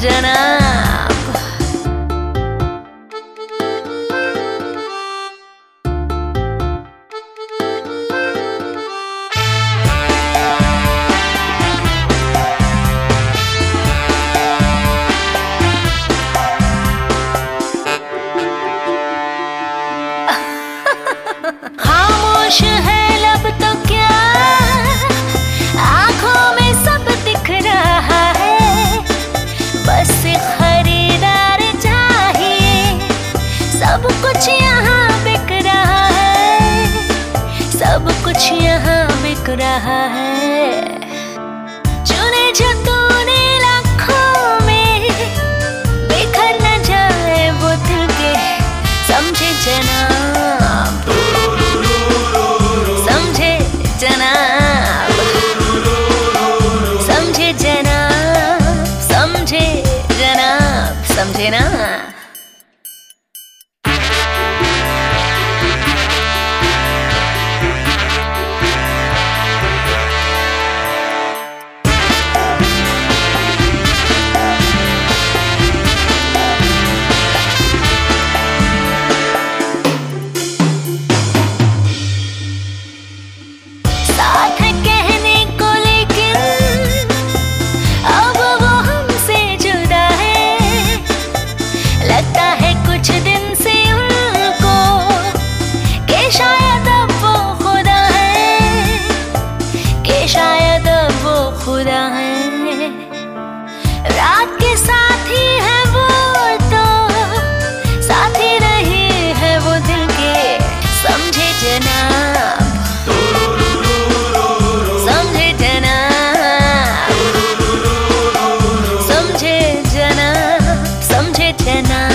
जनाब। खामोश है लब तो क्या, आंखों में सब दिख रहा है, बस खरीदार चाहिए। सब कुछ यहाँ बिक रहा है, सब कुछ यहाँ बिक रहा है। चुने जो तूने लाखों में, बिखर न जाए वो दिल के, समझे जनाब, समझे जनाब, समझे जनाब, समझे जनाब, समझे ना। साथ कहने को लेकिन अब वो हमसे जुदा है, लगता है कुछ दिन से उनको कि शायद अब वो खुदा है, कि शायद अब वो खुदा है। रात के साथी है वो तो साथी नहीं है वो दिल के, समझे जनाब, समझे जनाब, समझे जनाब, समझे जनाब।